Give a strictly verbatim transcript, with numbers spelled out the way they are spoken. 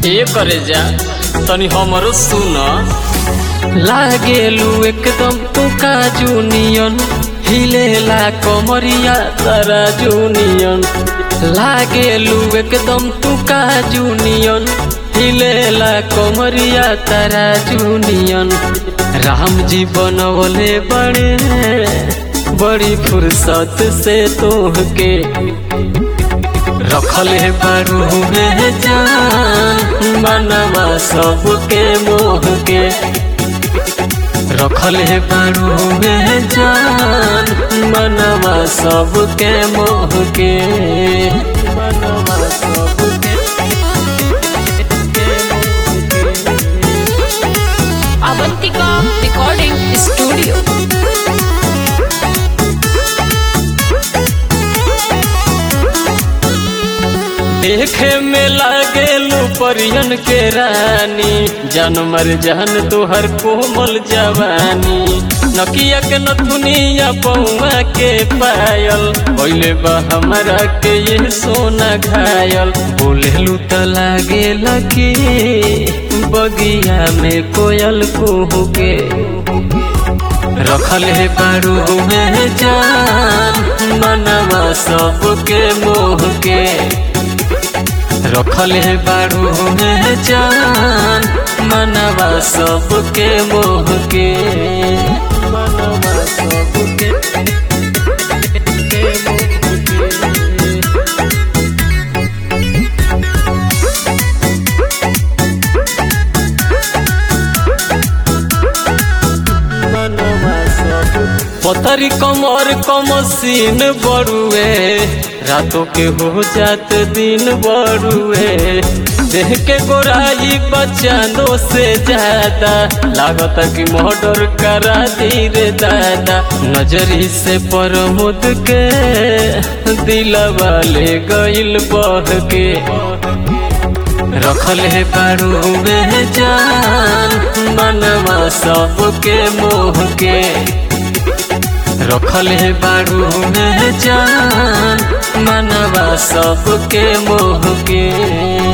ए करे जा तनी हमरो सुन। लागेलू एकदम तू काजू नियन, हिलेला कमरिया तारा जूनियन। लागेलू एकदम तू काजू नियन, हिलेला कमरिया तारा जूनियन। राम जी बनवले बड़े बड़ी फुर्सत से तोहके, रखले बारू में जान मनवा सबके मोह के। रखले बारू में जान मनवा सबके मोह के। मनवा सबके अवंतिका रिकॉर्डिंग स्टूडियो। देखे में लागेलू परियन के रानी, जान मर जान तोहर कोमल जवानी। नकिया के नथुनिया पौआ के पायल, पहले बा हमरा के ये सोना घायल। बोलेलू त लागे लगे बगिया में कोयल कुहू के। रखले बारू में जान मनवा सबके मोह के। रखले बारू में जान मनवा सबके मोह के। मनवा सबके पतरी कमर कमसीन बड़ुए, रातों के हो जात दिन बड़ुए। देह के गोराई बचानों से ज्यादा, लागत कि मर्डर करा दी रे दादा। नजरी से परमुद के दिलवा ले गइल बह के। रखले बारू में जान मनवा सबके मोह के। रखले बारू में जान मनवा सबके मोह के।